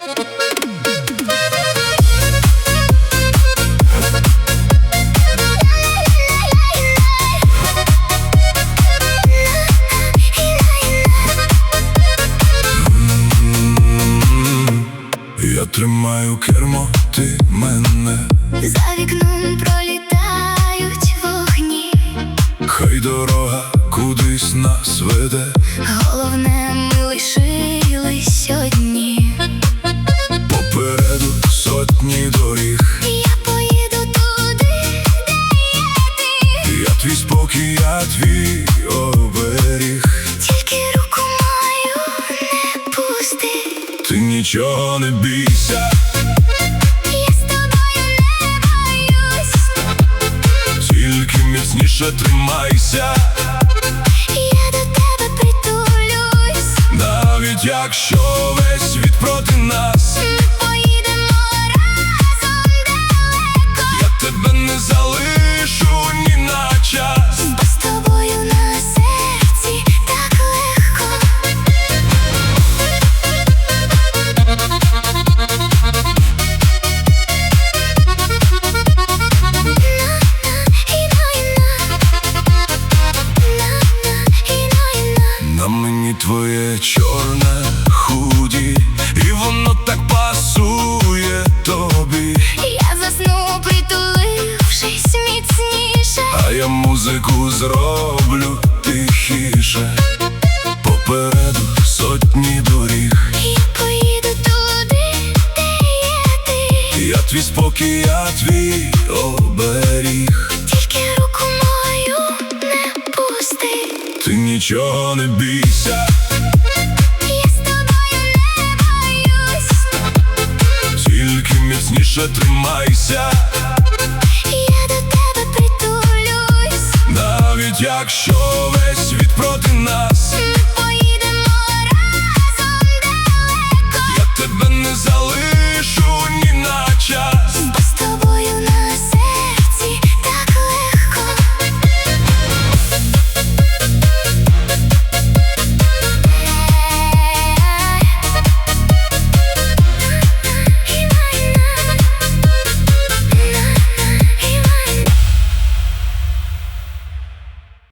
Я тримаю кермо, ти мене. За вікном пролітають вогні. Хай дорога кудись нас веде. Головне, ми лишились одні. Попереду сотні доріг. Я поїду туди, де є ти. Я твій спокій, я твій оберіг. Тільки руку мою не пусти. Ти нічого не бійся. Я з тобою не боюсь. Тільки міцніше тримайся. Я до тебе притулюсь. Навіть якщо весь світ проти нас, Ми поїдемо разом далеко. я тебе не залишу ні на час. Бо з тобою на серці так легко. На мені твоє чорне худі, і воно так пасує тобі. Я засну, притулившись міцніше. А я музику зроблю тихіше. Попереду сотні доріг. Я поїду туди, де є ти. Я твій спокій, я твій оберіг. Тільки руку мою не пусти. Ти нічого не бійся. Я з тобою не боюсь. Тільки міцніше тримайся. Я до тебе притулюсь. Навіть якщо весь світ проти нас, Ми